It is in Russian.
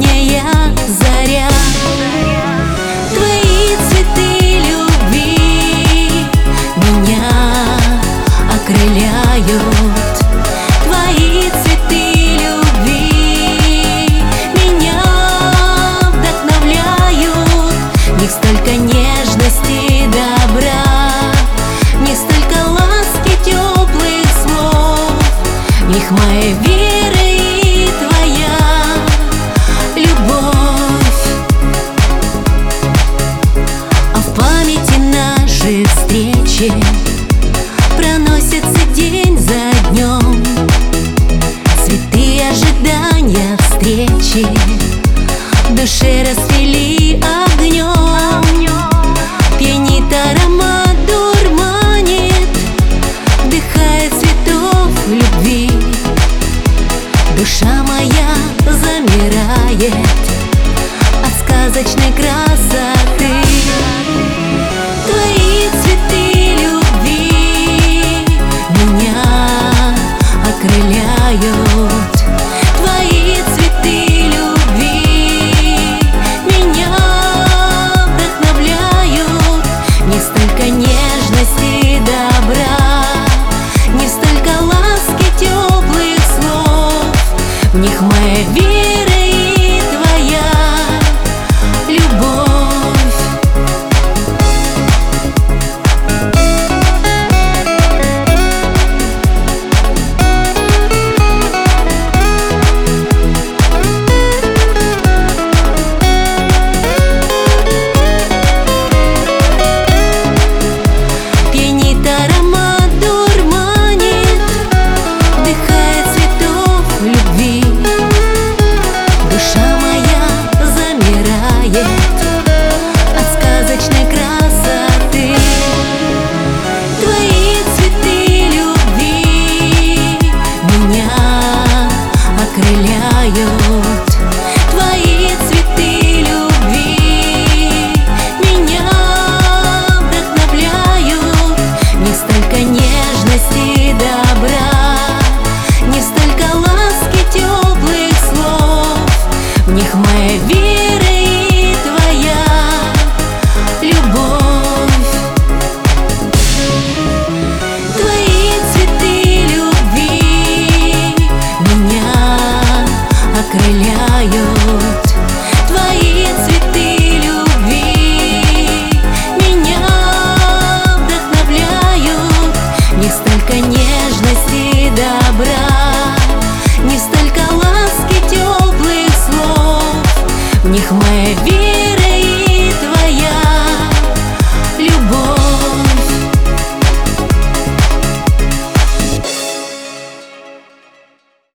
ранняя заря. Твои цветы любви меня окрыляют. Твои цветы любви меня вдохновляют. В них столько нежности, добра, в них столько ласки, теплых слов, в них моя вера и твоя любовь. А в памяти наши встречи проносится день за днем. Цветы ожидания встречи в душе расцвели огнем. Пьянит аромат, дурманит, вдыхает цветов любви. Душа моя замирает от сказочной красоты.